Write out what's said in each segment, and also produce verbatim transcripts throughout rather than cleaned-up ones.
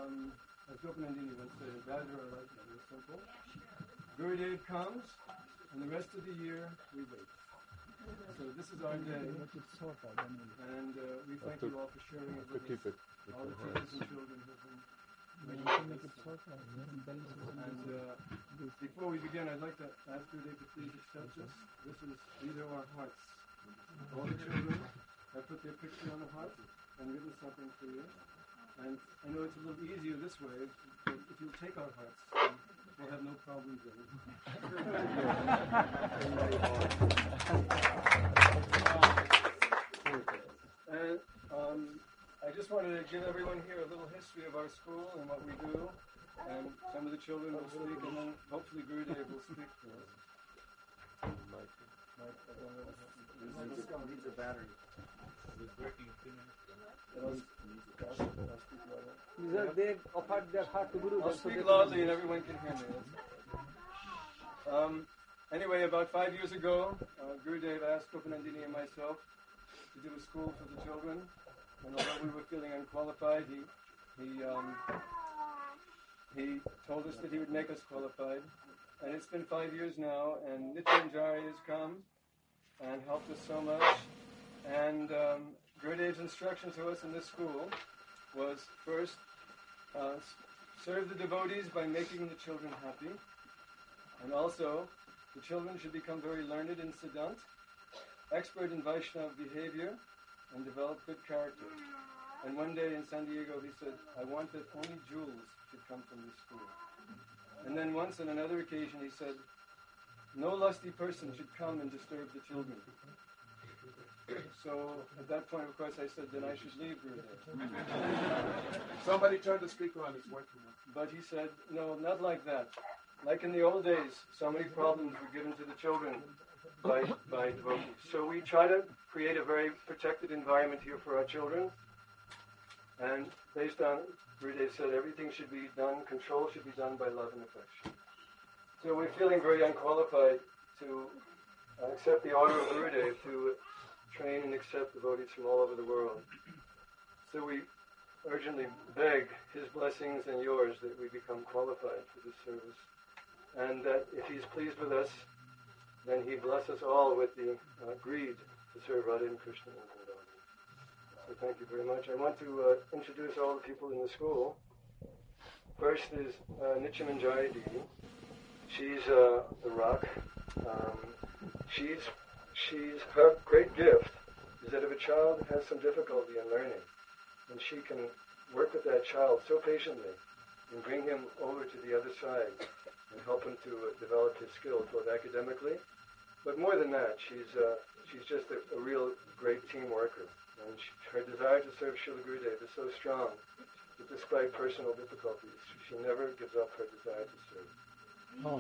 um, as Gopanandini once said, Radha or like that, it's simple. Gurudev comes, and the rest of the year we wait. So this is our day, and uh, we thank you all for sharing it with us. All the teachers and children have been making it short. And uh, before we begin, I'd like to ask Gurudev to please accept this. This is, these are our hearts. All the children have put their picture on the heart and written something for you. And I know it's a little easier this way, but if you'll take our hearts, then we'll have no problems with it. And um, I just wanted to give everyone here a little history of our school and what we do. And some of the children will speak, and then hopefully Gurudev will speak to us. Mike, I don't know what happened. Needs a battery. It's working in two minutes. I'll, I'll, I'll speak louder. These are they offered their heart to Guru. I'll speak loudly and everyone can hear me. Um, anyway, about five years ago, uh, Gurudev asked Gopanandini and myself to do a school for the children. And although we were feeling unqualified, he he um, he told us that he would make us qualified. And it's been five years now, and Nityanjari has come and helped us so much. And um, Gurudev's instruction to us in this school was first, uh, serve the devotees by making the children happy. And also, the children should become very learned in Siddhant, expert in Vaishnava behavior, and develop good character. And one day in San Diego, he said, I want that only jewels should come from this school. And then once on another occasion, he said, no lusty person should come and disturb the children. So at that point, of course, I said, then I should leave Gurudev. Somebody turned the speaker on, it's working. But he said, no, not like that. Like in the old days, so many problems were given to the children by, by devotees. So we try to create a very protected environment here for our children. And based on, Gurudev said, everything should be done, control should be done by love and affection. So we're feeling very unqualified to uh, accept the order of Gurudev to train and accept devotees from all over the world. So we urgently beg his blessings and yours that we become qualified for this service. And that if he's pleased with us, then he bless us all with the uh, greed to serve Radha and Krishna and Vrindavan. So thank you very much. I want to uh, introduce all the people in the school. First is uh, Nityamanjari Devi. She's uh, the rock. Um, she's she's her great gift is that if a child has some difficulty in learning, and she can work with that child so patiently and bring him over to the other side and help him to uh, develop his skills both academically, but more than that, she's uh, she's just a, a real great team worker. And she, her desire to serve Srila Gurudev is so strong that despite personal difficulties, she never gives up her desire to serve. Oh,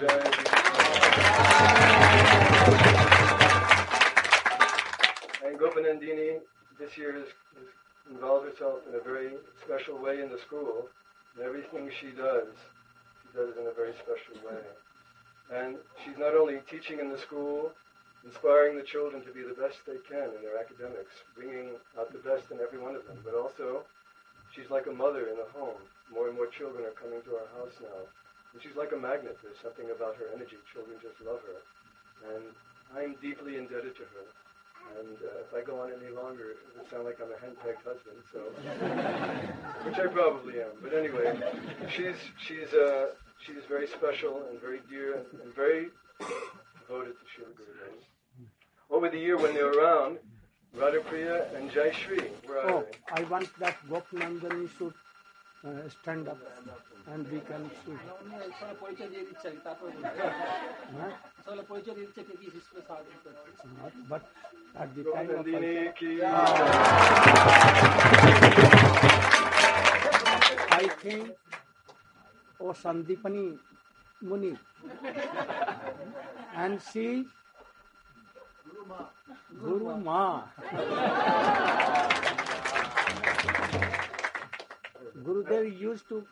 and Gopanandini this year has, has involved herself in a very special way in the school. And everything she does, she does in a very special way. And she's not only teaching in the school, inspiring the children to be the best they can in their academics, bringing out the best in every one of them, but also she's like a mother in a home. More and more children are coming to our house now. And she's like a magnet. There's something about her energy. Children just love her. And I'm deeply indebted to her. And uh, if I go on any longer, it would sound like I'm a hen-pecked husband, so which I probably am. But anyway, she's she's uh, she's very special and very dear and, and very devoted to Srila Gurudev. Over the year when they were around, Radhapriya and Jai Shri, where are oh, they? I want that Gopanandini should uh, stand up and we can see. Huh? But at the time of I think, oh Sandipani Muni, and she Guru Ma. Gurudev used to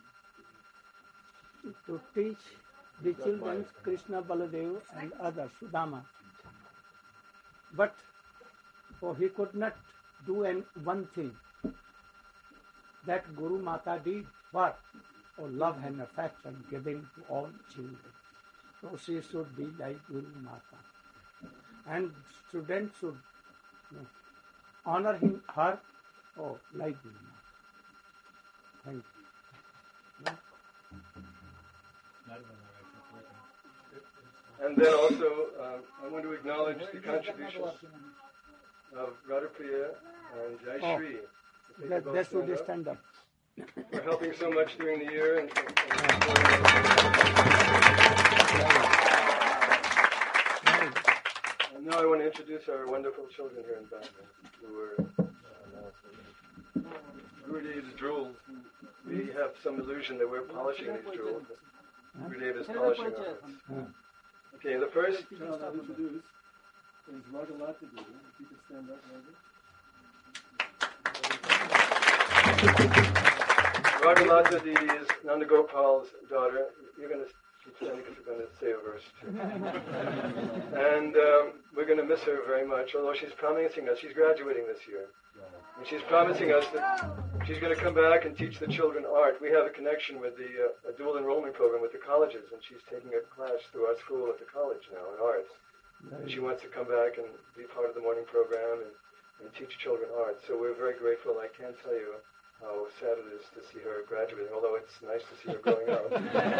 to teach the children Krishna, Baladev and others, Sudama. But oh, he could not do an, one thing. that Guru Mata did what? Oh, love and affection given to all children. So she should be like Guru Mata. And students should you know, honor him, her, oh, like Guru Mata. Thank you. Yeah. And then also, uh, I want to acknowledge the contributions of Radhapriya and Jai Oh. Shri. If they That, could both that should stand up. stand up. For helping so much during the year and, and And now I want to introduce our wonderful children here in Bangkok, who are uh, Gurudev's jewels. We have some illusion that we're polishing these jewels. Gurudev is polishing our hearts. Okay, the first child I'll introduce is Ragalata Devi. If you could stand up, Raga. Ragalata Devi is Nanda Gopal's daughter. You're going to keep standing because we're going to say a verse too. And um, we're going to miss her very much, although she's promising us, she's graduating this year. And she's promising us that she's going to come back and teach the children art. We have a connection with the uh, a dual enrollment program with the colleges, and she's taking a class through our school at the college now in arts. And she wants to come back and be part of the morning program and, and teach children art. So we're very grateful. I can't tell you how sad it is to see her graduating, although it's nice to see her growing up.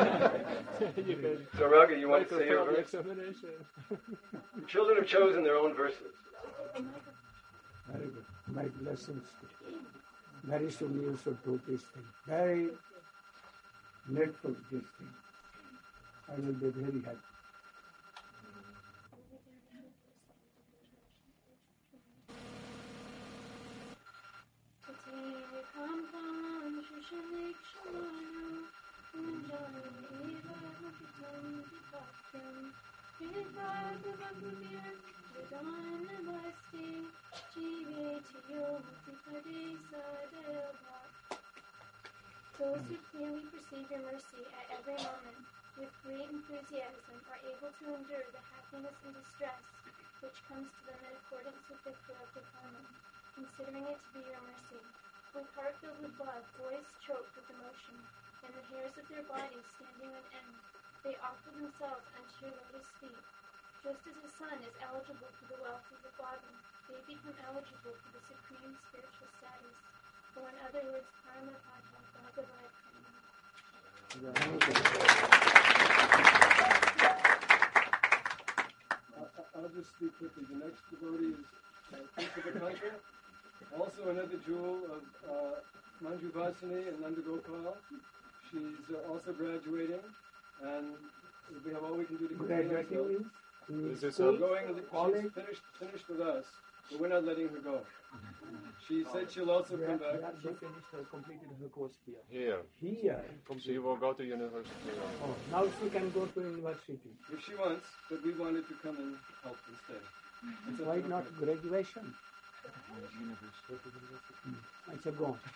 So Raga, you want to say your verse? The children have chosen their own verses. Very good. My blessings. Very soon you should do this thing. Very needful this thing. I will be very happy. Those who clearly perceive your mercy at every moment, with great enthusiasm, are able to endure the happiness and distress which comes to them in accordance with their corrupted karma, considering it to be your mercy. With heart filled with love, voice choked with emotion, and the hairs of their bodies standing on end, they offer themselves unto your lotus feet. Just as a son is eligible for the wealth of the father, they become eligible for the supreme spiritual status, or in other words, Parama Padma Bhagavad Karma. I'll just speak quickly. The next devotee is Principal Tantra, also another jewel of uh, Manju Vasini and Nanda Gopal. She's uh, also graduating, and we have all we can do to continue. Graduating means Is this school, going? college? She's finished finished with us, but we're not letting her go. She said she'll also come back. She finished her, completed her course here. Here. Here. She will go to university. Oh, now she can go to university. If she wants, but we wanted to come and help instead. It's Why okay. not graduation? I said, go on.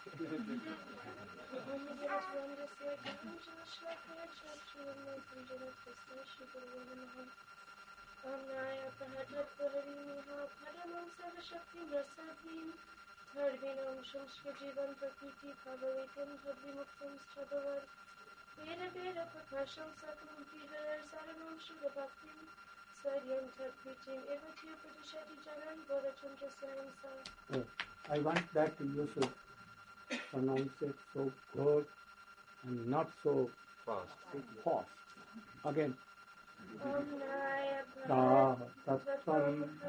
Oh, I want that you should pronounce it so good and not so Fast. fast. Again. Om Naya Da, Tattvam tattam,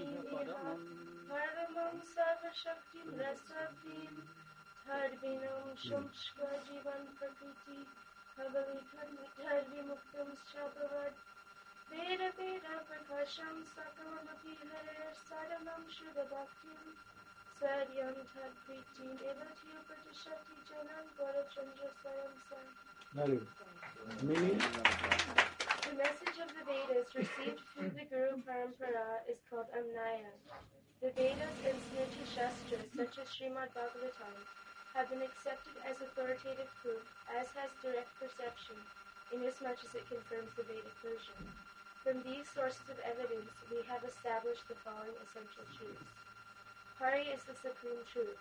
Paramam Sarvashaktim Rasavim Tadvinam Shumshka Jivan Prakriti Kavalitam Tadvimuktam Shabhavad Veda Veda Prakasham Sakamadapi Harer Saranam Shudabhaktim Saryam Tadpritim Evatyu Pratishati Janam Gorachandra Saram Sam. very good. Meaning, The message of the Vedas received through the Guru Parampara is called Amnaya. The Vedas and Smriti Shastras, such as Srimad Bhagavatam, have been accepted as authoritative proof, as has direct perception, inasmuch as it confirms the Vedic version. From these sources of evidence, we have established the following essential truths. Hari is the supreme truth.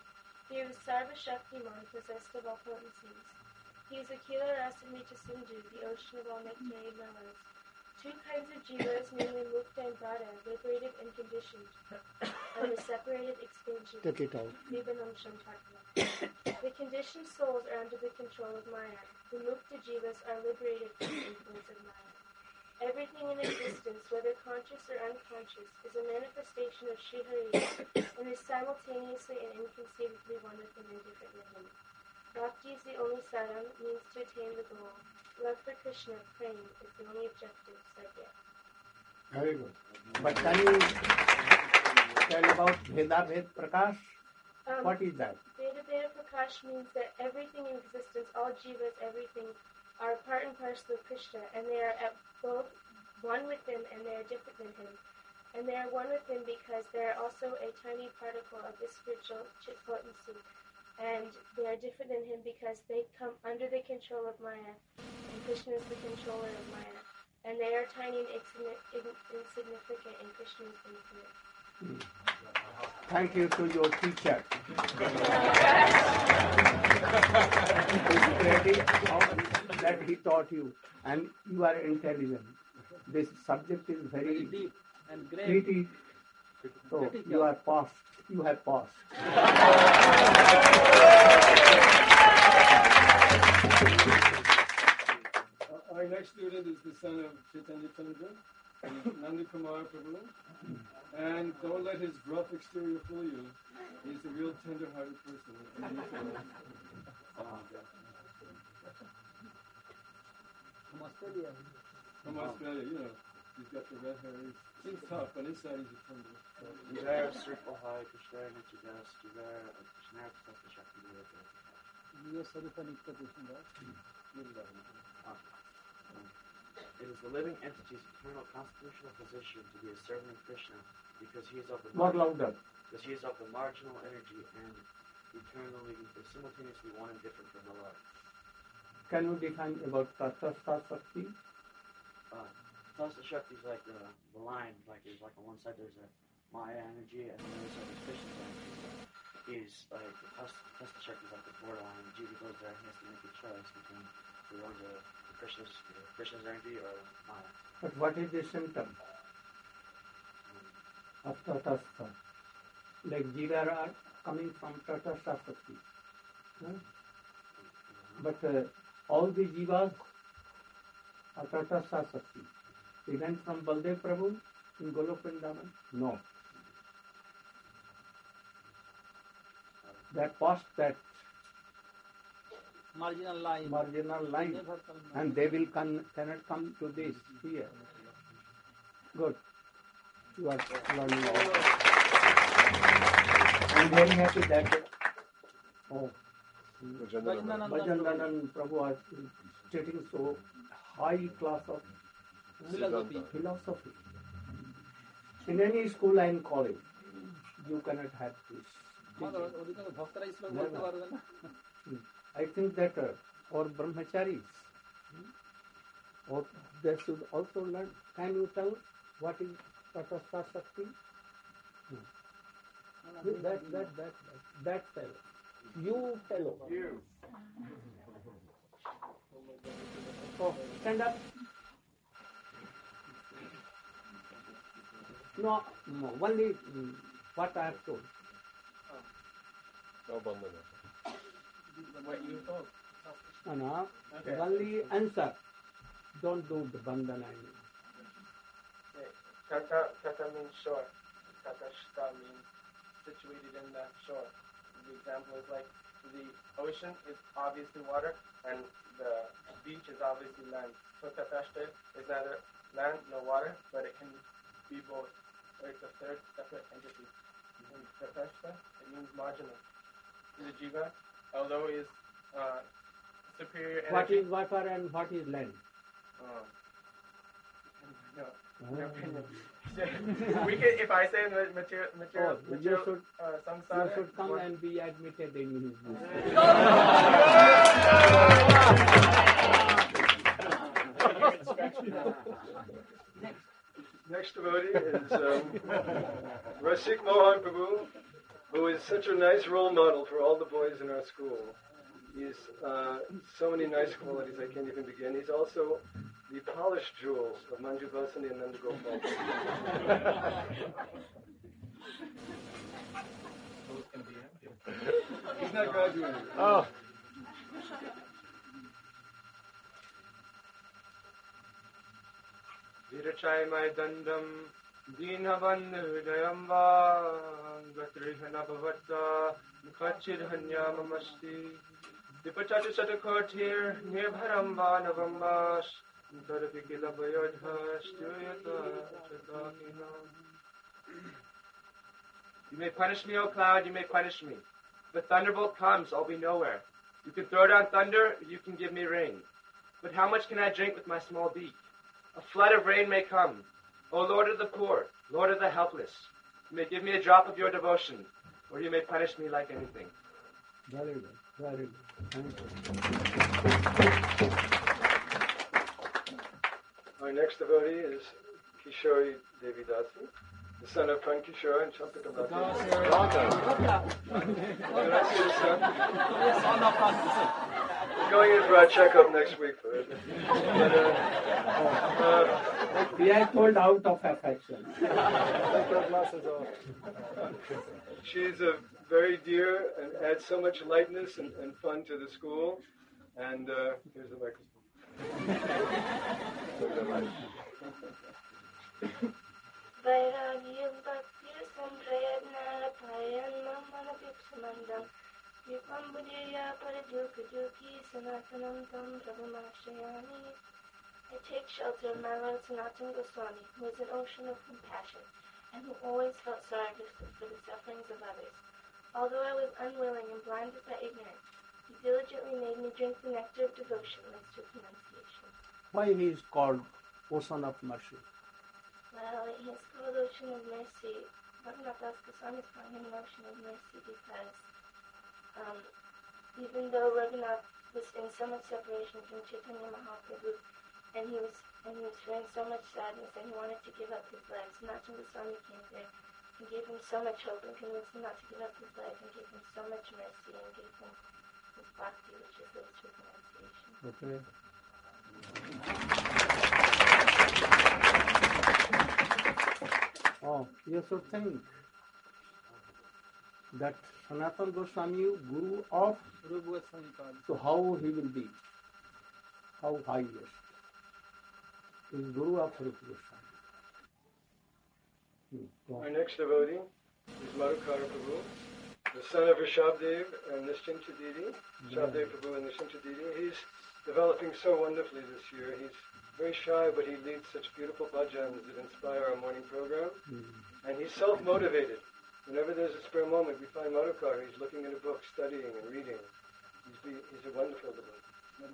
He is Sarva Shaktiman, possessed of all potencies. He is Akila Rasamrita Sindhu, the ocean of all nectarian mellows. Two kinds of jivas, namely Mukta and Bada, liberated and conditioned, and the separated expansion. Take it out. Nibanam Shantakla. The conditioned souls are under the control of Maya. The Mukta jivas are liberated from the influence of Maya. Everything in existence, whether conscious or unconscious, is a manifestation of Sri Hari and is simultaneously and inconceivably one with him and different with him. Bhakti is the only sadhana, means to attain the goal. Love for Krishna, praying, is the only objective, sadhya. Very good. But can you tell about Veda Ved Prakash? Um, What is that? Veda Veda Prakash means that everything in existence, all jivas, everything, are part and parcel of Krishna, and they are at both one with him and they are different than him. And they are one with him because they are also a tiny particle of his spiritual chit potency. And they are different than him because they come under the control of Maya, and Krishna is the controller of Maya. And they are tiny and insignificant, and Krishna is infinite. Hmm. Thank you to your teacher. That he taught you, and you are intelligent. This subject is very, Very deep and great. pretty. So you are passed. You have passed. Uh, our next student is the son of Chaitanya Chandra, Nanda Kumar Prabhu. And don't let his gruff exterior fool you. He's a real tender-hearted person. From Australia. From Australia, you know. He's got the red hair. He seems tough, but inside he's a tender. Jivara Sripahai Krishna Nichidas Jivara Krishna Sasta Shakti Devata. Yes, Sarupa Nitya Krishna. It is the living entity's eternal constitutional position to be a servant of Krishna because he is of the More louder. because he is of the marginal energy and eternally simultaneously one and different from the Lord. Can you define about Tatastha Sakti? Uh, Tasta Shakti is like the, the line, like there's like on one side there's a Maya energy and on the other side there's Krishna's energy. He's like the Tasta Shakti is like the borderline. The Jiva goes there and he has to make a choice between the ones of Krishna's, uh, Krishna's energy or Maya. But what is the symptom of Tatastha? Like Jivara are coming from Tatastha Sakti. Huh? But uh, all the Jivas are Tatastha Sakti. They went from Baldev Prabhu in Golok Vrindavan? No. That passed that Marginal line. marginal line, Never come and they will con- cannot come to this here. Good. You are learning. I'm very happy that oh, Bhajanananda Bhajananand Prabhu are stating so high class of Philosophy. philosophy. In any school and college, you cannot have this. teaching. অধিকাংশ ভক্তরা এই শ্লোক বলতে পারবে না। I think that uh, our brahmacharis, hmm, or they should also learn. Can you tell what is Tatastha Sakti? Hmm. That, that, that, that, that fellow. You fellow. You. Oh, stand up. No, no, only mm, what I have told. No bandana. What you told. No, no, Okay. only answer. Don't do the bandhana. Tata, tata means shore. Tatashta means situated in that shore. The example is like the ocean is obviously water and the beach is obviously land. So tatashta is neither land nor water, but it can be both. Or it's a third separate entity. And tatashta, it means marginal. The jiva, although is uh, superior energy. What is water and what is land? Um, no. Oh. Your opinion. we can, if I say the material, material, Oh, you material should- uh, You samsara, should come one- and be admitted in his business. Next devotee is um, Rasik Mohan Prabhu, who is such a nice role model for all the boys in our school. He's uh, so many nice qualities I can't even begin. He's also the polished jewel of Manju Vasani and Nandagopal. He's not graduating. Oh. Virachayamay dandam deenavan hridayam va gatrihana bhavata mukhachirhanyamamasti Dipachatu satakotir nirbharam va navambas Daravikila bayodhas tuyata chatakina. You may punish me, O cloud, you may punish me. If the thunderbolt comes, I'll be nowhere. You can throw down thunder, you can give me rain. But how much can I drink with my small beak? A flood of rain may come. O Lord of the poor, Lord of the helpless, you may give me a drop of your devotion, or you may punish me like anything. Very good, very good. Thank you. Our next devotee is Kishori Devi Dasi, the son of Pran Kishore and Champika Dasi. Did I see the son? We're going in for our checkup next week for it. But, uh, uh, We are told out of affection. She's a very dear and adds so much lightness and, and fun to the school. And uh, here's the microphone. Vairagyam bhaktir samprayatna payan mamana pipsamandam Yupam buddhya parajukajuki sanatanam tam prabhamashayami. I take shelter of my Lord Sanatana Goswami, who is an ocean of compassion, and who always felt sorry for the sufferings of others. Although I was unwilling and blinded by ignorance, he diligently made me drink the nectar of devotion with strict renunciation. Why he is called Ocean of Mercy? Well, he is called Ocean of Mercy. Raghunath Das Goswami is calling him an Ocean of Mercy because um, even though Raghunath was in so much separation from Chaitanya Mahaprabhu, and he was and he was feeling so much sadness and he wanted to give up his life, Sanatana Goswami came there and gave him so much hope and convinced him not to give up his life and gave him so much mercy and gave him his bhakti, which is the strict renunciation. Okay. Oh, you should think that Sanatana Goswami, Guru of, so how he will be? How highest? He is Guru of Rupa Goswami. Hmm. Our next devotee is Madhukara Prabhu, the son of Rishabdev and Nischinta Didi. Rishabdev Prabhu and Nischinta Didi. He's developing so wonderfully this year. He's very shy, but he leads such beautiful bhajans that inspire our morning program. Mm-hmm. And he's self-motivated. Whenever there's a spare moment, we find Madhukara. He's looking at a book, studying and reading. He's, he's a wonderful devotee.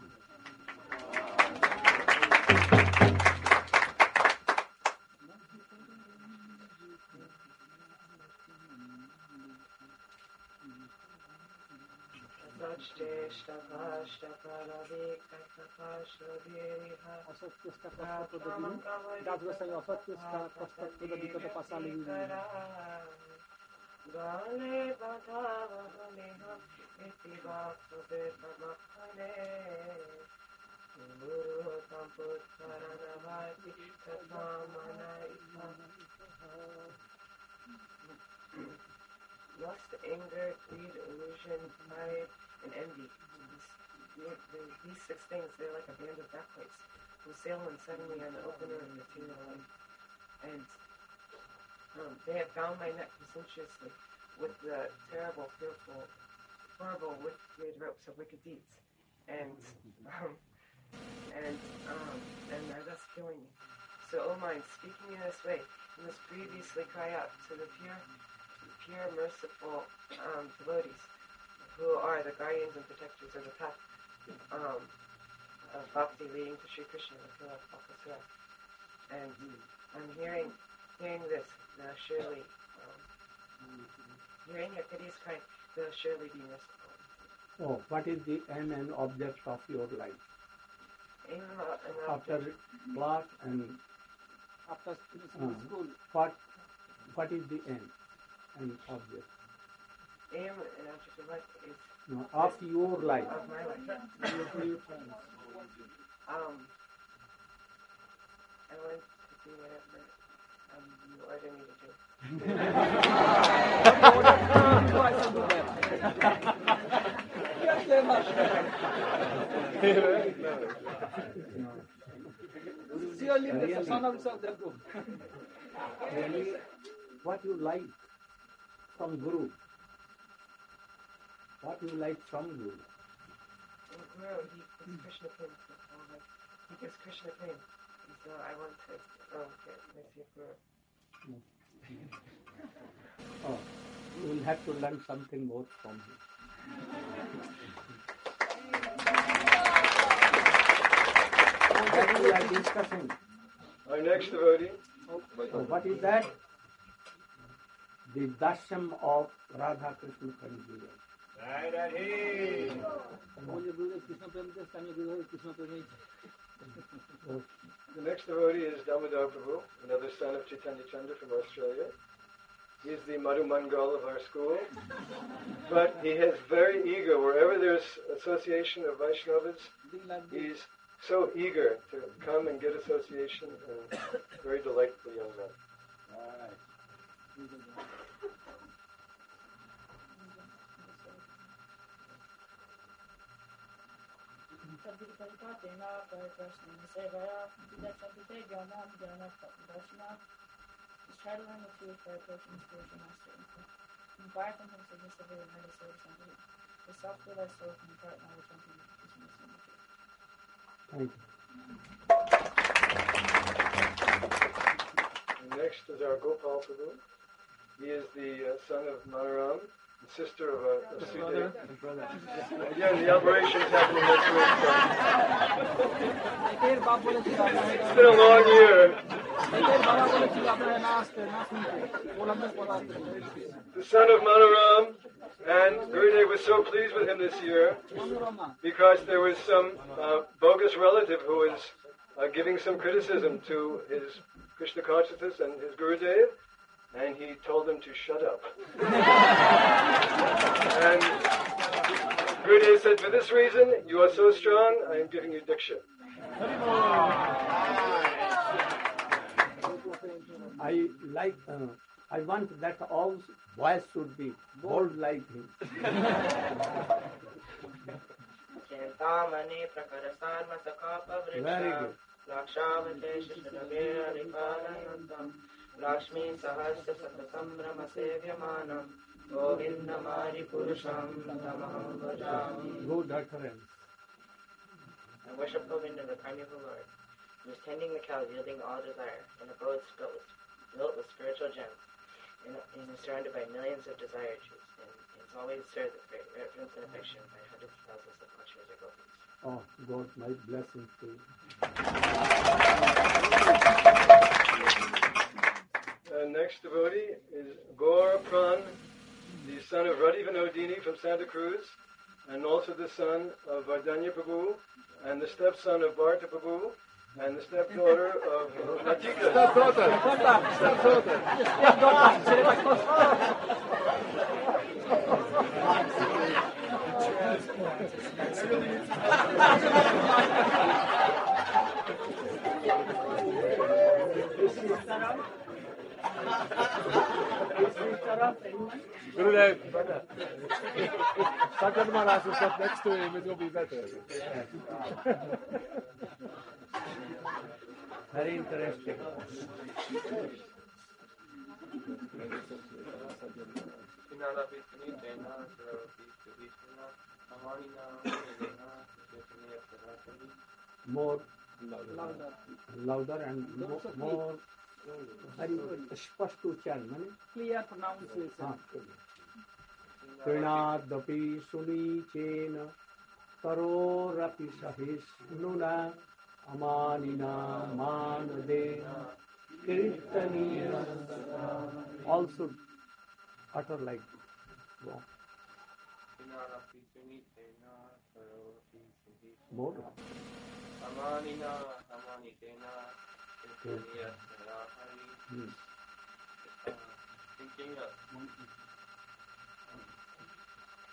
Lust, anger, greed, illusion, pride, and envy. These, these six things, they're like a band of dacoits who sail uncertainly on the open air of material life. And um, they have bound my neck presumptuously with the terrible, fearful, horrible, wicked ropes of wicked deeds. And um, and um, and are thus killing me. So, O mind, speaking in this way, you must grievously cry out to the pure, pure, merciful um, devotees, who are the guardians and protectors of the path um, of bhakti leading to Sri Krishna, the Pure Bhaktasura. And I'm hearing, hearing this, they'll surely, um, hearing your piteous cry, they'll surely be merciful. Oh, what is the end and object of your life? Aim and After class and After uh, school, what what is the end and object? aim and object of life is No, of your life. of my life. Um, I want to do whatever um, you order me to do. Surely the son of the group. Really, what you like from Guru? What you like from Guru? No, he gives Krishna pain. So I'm like, he gives Krishna pain. And so I want to, oh, okay, let's see if we're, Oh, you will have to learn something more from him. What we are discussing. Our next devotee, So what is that? The darshan of Radha Krishna Kanjiya. बोलिए गुरुदेव कृष्ण प्रेम के स्थानीय गुरुदेव कृष्ण प्रेम the next devotee is Damodar Prabhu, another son of Chaitanya Chandra from Australia. He's the Madhu Mangal of our school. But he has very eager, wherever there's association of Vaishnavas, he's so eager to come and get association, and very delightful young man. Just try to learn the truth by approaching the spiritual master. Inquire from him submissively and how to serve somebody. The self-realized soul can impart knowledge on him to submit the truth. Thank you. And next is our Gopal Prabhu. He is the uh, son of Manaram, the sister of a, a Sudeva. Again, the operations happening next week. So. It's been a long year. The son of Manaram, and Gurudev was so pleased with him this year because there was some uh, bogus relative who was uh, giving some criticism to his Krishna consciousness and his Gurudev, and he told them to shut up. And Gurudev said, for this reason, you are so strong, I am giving you Diksha. I like, uh, I want that all boys should be bold like him. Very good. Lakshmi Sahasra Satasambhrama Sevyamanam Govindamari Purusham Tamaham Bhajami. Good utterance. I worship Govinda, the primeval Lord, who is tending the cows, yielding all desire, and abodes built with, built with spiritual gems, and, and is surrounded by millions of desire juice, and is always served with great reverence and affection by hundreds of thousands of Lakshmis or gopis. Oh, God, my blessings to you. Uh, next devotee is Gaura Pran, the son of Radhi Vinodini from Santa Cruz, and also the son of Vardanya Prabhu, and the stepson of Bharta Prabhu, and the stepdaughter of uh, Natika. Stepdaughter. Stepdaughter. Gurudev, Satyam Maharaj will sit next to him, it will be better. Very interesting. More louder, louder and more, more very spasht uchcharan, mane? Clear pronunciation. हाँ, Trinadapi sunichena tarorapi sahisnuna amanina manadena kirtaniya. All should utter like this. Go. More. Amanina, Amanitena, Kirtaniya, Hmm. Thinking of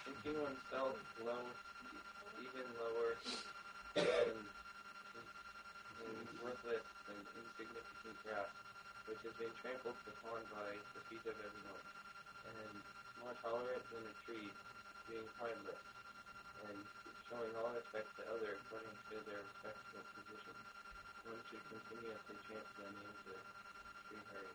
thinking oneself low, even lower, and, and worthless and insignificant grass, which has been trampled upon by the feet of everyone, and more tolerant than a tree, being harmless, and showing all respect to others according to their respectful position. One should continuously chant the names of Sri Hari.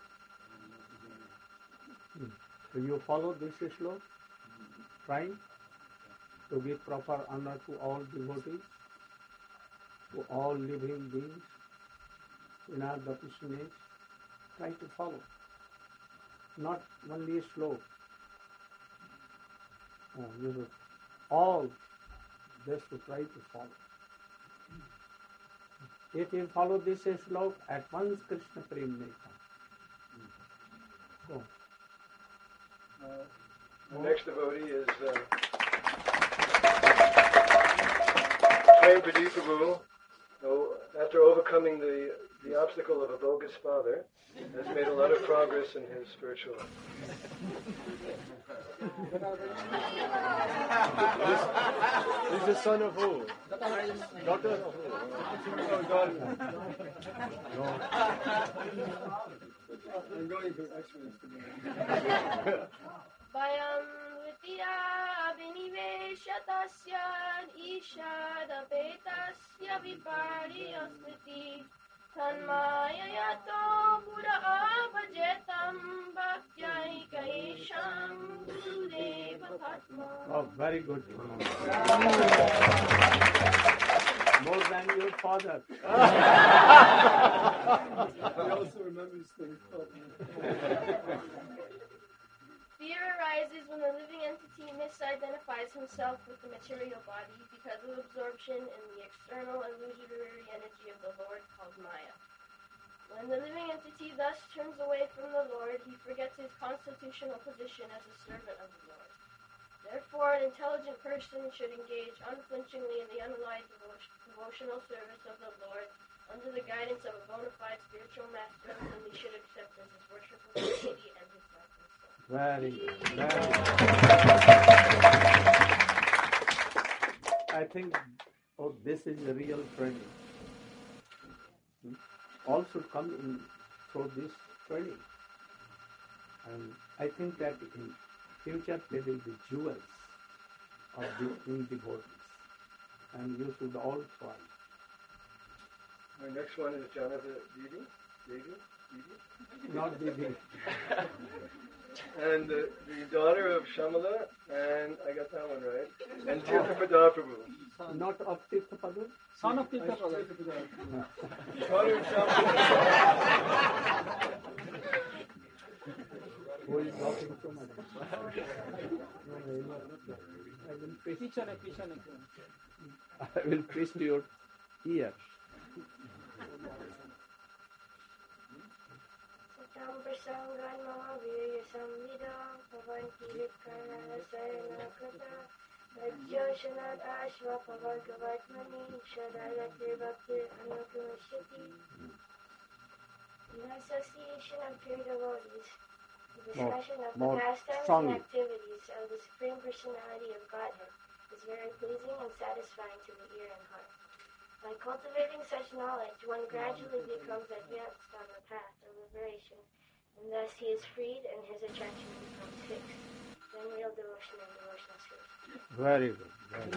So you follow this slope, trying to give proper honor to all devotees, to all living beings, in all the personage, try to follow. Not only slope. Oh, you should all just to try to follow. If you follow this slope, at once Krishna Prem may come. Go. Uh, the next devotee is uh, Prem Pradeep Prabhu, who, after overcoming the, the obstacle of a bogus father, has made a lot of progress in his spiritual life. He's the son of who? Daughter of who? Oh, daughter. I'm going to extras today. Vayam vidya abhiniveshatasya ishadapetasya vipariya smriti tanmaya yato pura abhajetam bhaktyai gurudeva tatma. Oh, very good. More than your father. He also remembers things. Fear arises when the living entity misidentifies himself with the material body because of absorption in the external illusory energy of the Lord called Maya. When the living entity thus turns away from the Lord, he forgets his constitutional position as a servant of the Lord. Therefore, an intelligent person should engage unflinchingly in the unallied devo- devotional service of the Lord under the guidance of a bona fide spiritual master whom he should accept as his worshipful deity and his life and soul. Very good. Very good. I think, oh, this is the real training. Hmm? All should come in through this training. And I think that in future there will be jewels of the in devotees. And you should all try. Our next one is Jonathan Didi. Didi? Didi? Not Didi. And the, the daughter of Shamala, and I got that one right, and Tirthapada Prabhu. Not of Tirthapada? Son of Tirthapada. Daughter of Shamala. Who is talking so much? I will preach. I will preach to your ears. Satam prasangan mahavir samvidam pavanti vikarana sarana krata Rajyoshanat ashva pavargavatmani shadayate bhaktir anukumashiti. In association of pure devotees, the discussion of the more pastimes strongly. and activities of the Supreme Personality of Godhead is very pleasing and satisfying to the ear and heart. By cultivating such knowledge, one gradually becomes advanced on the path of liberation, and thus he is freed and his attraction becomes fixed. Then real devotion and devotional service. Very good. Very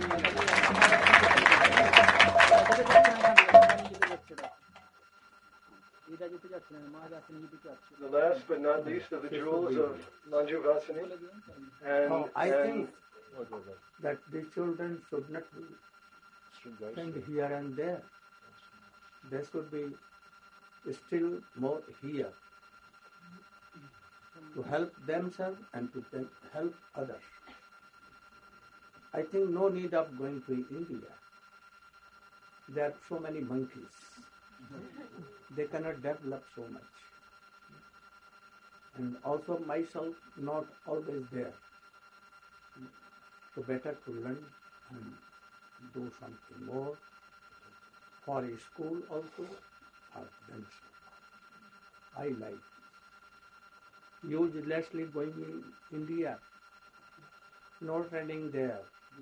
The last but not least of the jewels of Manju Vasani. And, Oh, I and think that the children should not be sent here and there. They should be still more here to help themselves and to them help others. I think no need of going to India. There are so many monkeys. They cannot develop so much. And also myself not always there. So better to learn and do something more for a school also or themselves. I like uselessly going in India. no training there,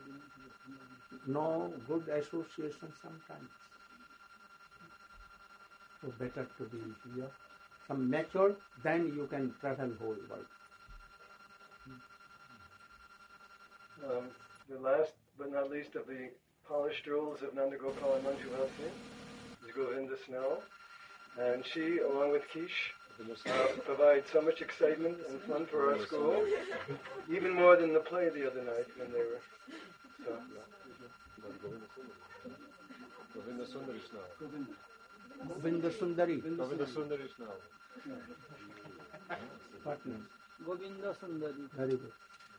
no good association sometimes. So better to be here. Some mature, then you can travel whole world. Um, the last but not least of the polished rules of Nanda Gopal and Manju Vasi is Govinda Snell. And she, along with Kish, uh, provide so much excitement and fun for our school, even more than the play the other night when they were. So, Govinda Sundari Snell. Govinda Sundari. Govinda Sundari Snell. What name? Govinda Sundari. Very good.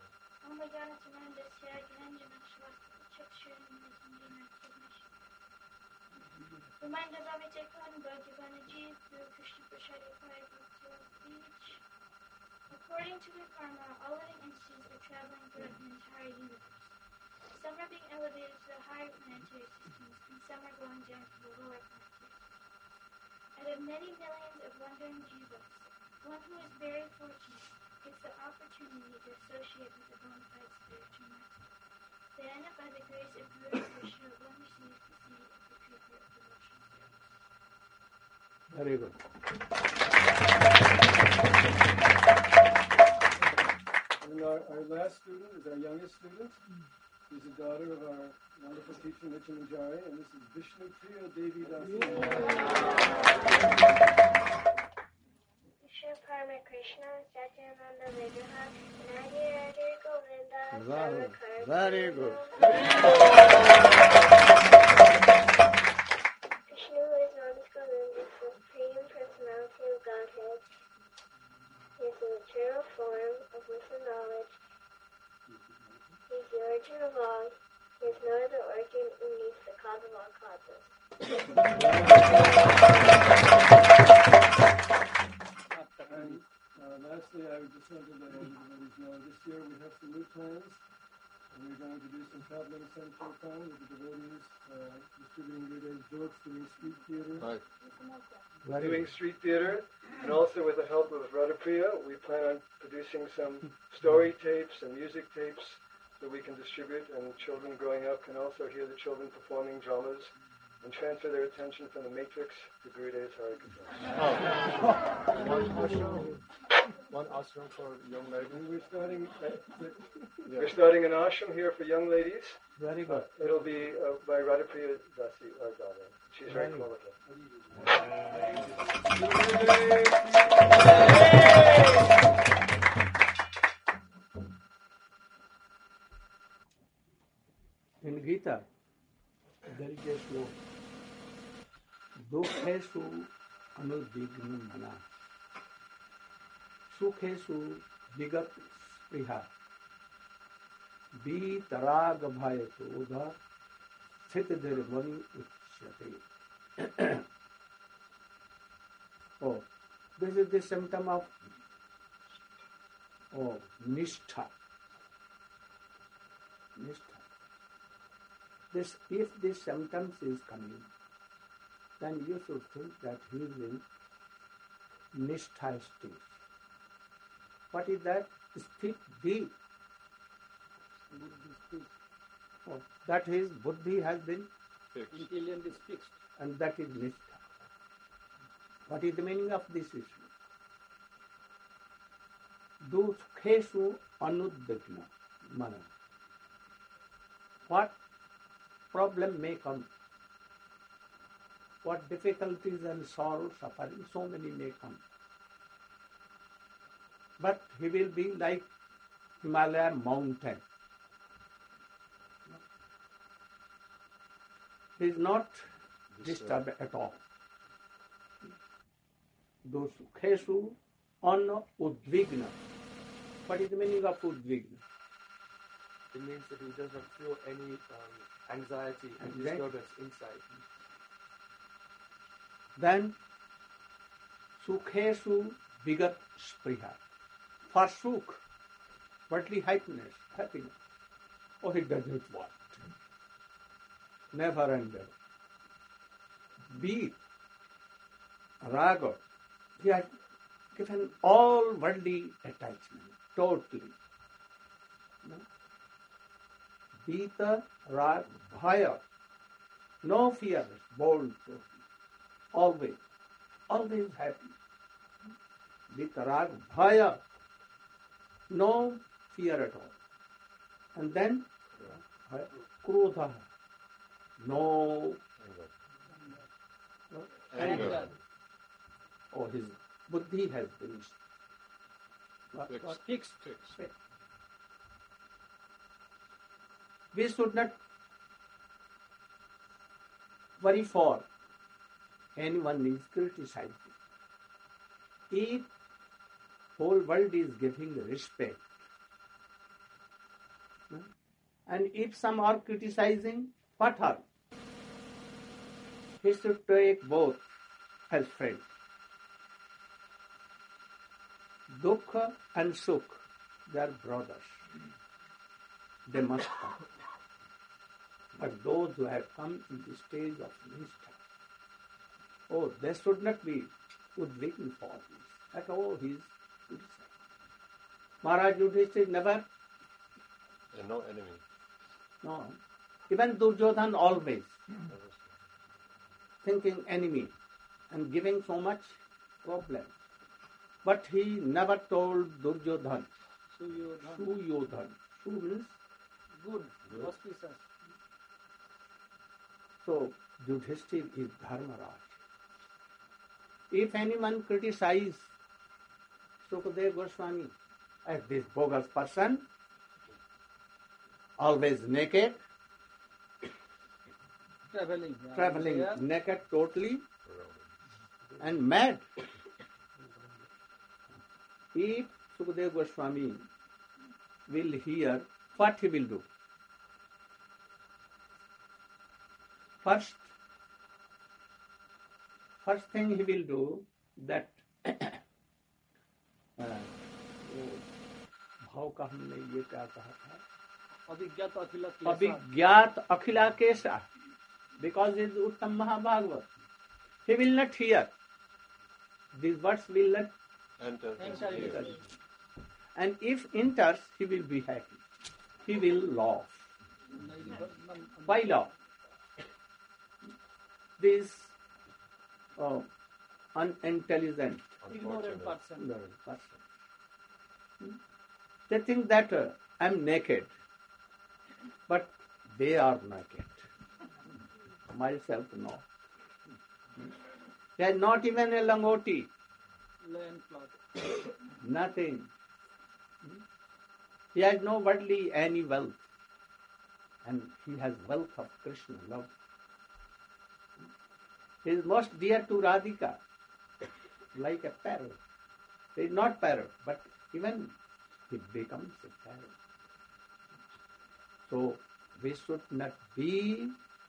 Remind us of it, Bhagavanaji, through Krishna Prasad Beach. According to the karma, all living entities are traveling throughout the entire universe. Some are being elevated to the higher planetary systems, and some are going down to the lower planetary systems. Out of many millions of wandering jivas, one who is very fortunate gets the opportunity to associate with a bona fide spiritual master. Then, by the grace of Guru Krishna, one receives the seed of the creeper of devotional service. Very good. And our, our last student is our youngest student. She's the daughter of our wonderful teacher, Nitya Manjari, and this is Vishnu Priya Devi Dasi. Vishnu Parama Krishna, Satyananda Vigraha, Nadi Radhe Govinda, Very, Samakar. very good. Vishnu is known as Govinda, the Supreme Personality of Godhead. He is the material form of wisdom knowledge. He is the origin of all. He has no other origin and needs the cause of all causes. And uh, lastly, I would just want to let everybody know this year we have some new plans. And we're going to do some traveling Sankirtan with the devotees, uh, distributing Guru's books, doing street theater. Right. Very Doing good. street theater, and also with the help of Radha Priya, we plan on producing some story tapes and music tapes that we can distribute, and children growing up can also hear the children performing dramas and transfer their attention from the Matrix to Gurudev's Harikatha. Oh. One ashram, one ashram for young ladies. And we're starting, uh, Yeah. we're starting an ashram here for young ladies. Very good. Uh, it'll be uh, by Radha Priya Dasi, our daughter. She's very Very good. qualified. In Gita, there is a sloka. Dukhesu anudvigna mana. Sukhesu vigat spriha. Vitarag bhayato udha sthitdirvani uchyate. Oh, this is the symptom of oh, nishtha. Nishtha. This, if this symptoms is coming, then you should think that he is in nishtha state. What is that? Sthit di. Oh, that his buddhi has been Fixed. Intelligence is fixed. and that is nishtha. What is the meaning of this issue? Dukhesu anudvigna mana. What problem may come? What difficulties and sorrow, suffering, so many may come. But he will be like Himalayan mountain. He is not disturbed at all. Those Khesu on Udvigna. What is the meaning of Udvigna? It means that he does not feel any um, anxiety and Exactly. disturbance inside. Then Sukhesu Vigat Spriha. For Sukh, worldly happiness, happiness. Oh, he doesn't want. Never and ever. Be Raga. He has given all worldly attachment, totally. No? Vita Rag Bhaya. No fear, bold, always, always happy. Vita Rag Bhaya. No fear at all. And then Krodha. No anger. Anger. Oh, his buddhi has been Fixed. what? Fixed. Fixed. We should not worry for anyone is criticizing. If whole world is giving respect, and if some are criticizing, what harm? He should take both as friends. Dukha and Sukh, they are brothers. They must come. But those who have come in the stage of Nishtha, oh, they should not be udvikn for this. That, oh, he is criticized. Maharaj Yudhishthira never, And no enemy. no. Even Duryodhan always thinking enemy and giving so much problem. But he never told Duryodhan, Suyodhan. Suyodhan. Su means Good. Auspicious. so Yudhishthira is Dharmaraj. If anyone criticize Sukadeva Goswami as this bogus person, always naked, Traveling. yeah. traveling There. naked totally, and mad. If Sukadeva Goswami will hear, what he will do? First, first thing he will do that uh, भाव का हमने ये क्या कहा था अभिज्ञात अखिल क्लेशा. अभिज्ञात अखिला केशा, because he is Uttam Mahabhagavad. He will not hear. These words will not Enter. Enter his enter. And if enters, he will be happy. He will laugh. Why laugh? This uh, unintelligent Ignorant person. ignorant person. Hmm? They think that uh, I am naked, but they are naked. Myself, no. They are not even a langoti, Land cloth. nothing. He has no worldly any wealth, and he has wealth of Krishna love. He is most dear to Radhika, like a parrot. He is not parrot, but even he becomes a parrot. So we should not be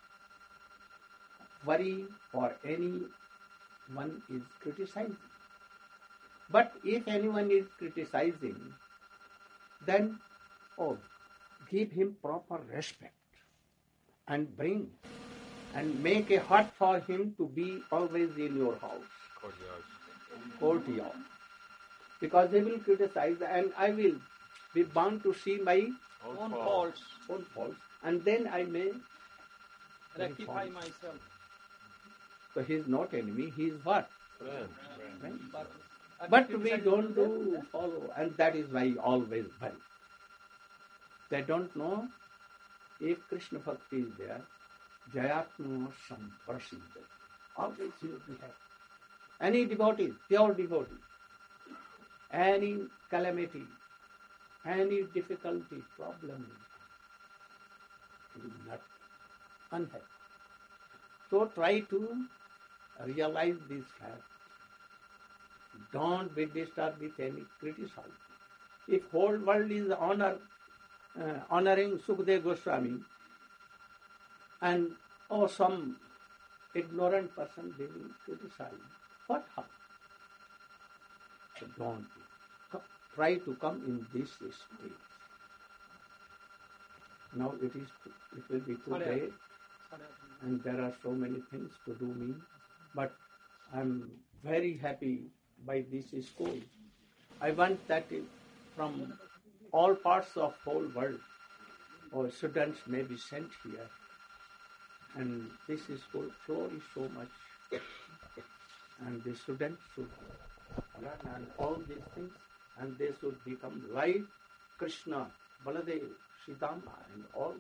worry for anyone is criticizing. But if anyone is criticizing, then oh, give him proper respect and bring and make a hut for him to be always in your house, courtyard. Because they will criticize and I will be bound to see my Own faults. own faults, and then I may Rectify reform. myself. So he is not enemy, he is what? Friend. Friend. But, But we don't do follow, and that is why always worry. They don't know if Krishna Bhakti is there, Jayatma Samprasiddha. Always he will be happy. Any devotee, pure devotee, any calamity, any difficulty, problem, he will not unhappy. So try to realize this fact. Don't be disturbed with any criticism. If whole world is honor, uh, honoring Sukadeva Goswami, and oh, some ignorant person they will criticize, what harm? So don't be. Co- Try to come in this stage. Now it is. It will be too late, and there are so many things to do me. But I'm very happy by this school. I want that from all parts of whole world, or students may be sent here. And this is full flourish so much. And the students should learn and all these things, and they should become like Krishna, Baladev, Sridama, and all.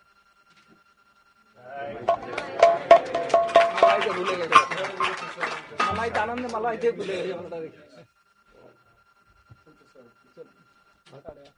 मलाई तो भूले गए मलाई तो आनंद मलाई थे भूले गए